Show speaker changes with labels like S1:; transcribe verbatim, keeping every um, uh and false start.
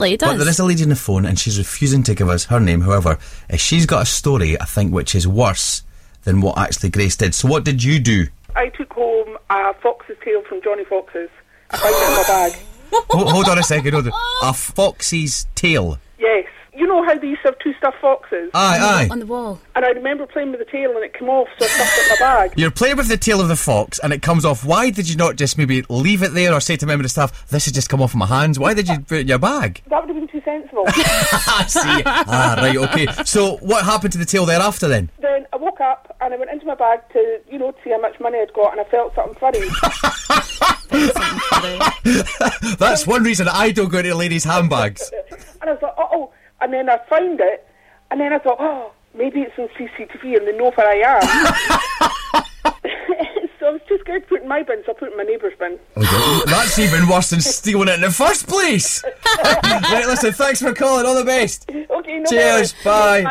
S1: Exactly, it does.
S2: But there is a lady on the phone and she's refusing to give us her name. However, uh, she's got a story, I think, which is worse than what actually Grace did. So what did you do?
S3: I took home a fox's tail from Johnny Fox's. I found it in my bag.
S2: hold, hold on a second, hold on. A foxy's tail?
S3: Yes. You know how they used to have two stuffed foxes?
S2: Aye, aye.
S1: On the wall.
S3: And I remember playing with the tail and it came off, so I stuffed it in my bag.
S2: You're playing with the tail of the fox and it comes off. Why did you not just maybe leave it there or say to a member of staff, this has just come off of my hands? Why did you put it in your bag?
S3: That would have been too sensible.
S2: I see. Ah, right, okay. So what happened to the tail thereafter then?
S3: Then I woke up and I went into my bag to, you know, to see how much money I'd got, and I felt something furry.
S2: That's one reason I don't go into ladies' handbags.
S3: And I was like, uh-oh. And then I found it, and then I thought, oh, maybe it's on C C T V and they know where I am. So I was too scared to put it in my bin, so I put it in my neighbour's bin.
S2: Okay. That's even worse than stealing it in the first place. Right, listen, thanks for calling. All the best.
S3: Okay, no
S2: Cheers,
S3: matter.
S2: bye.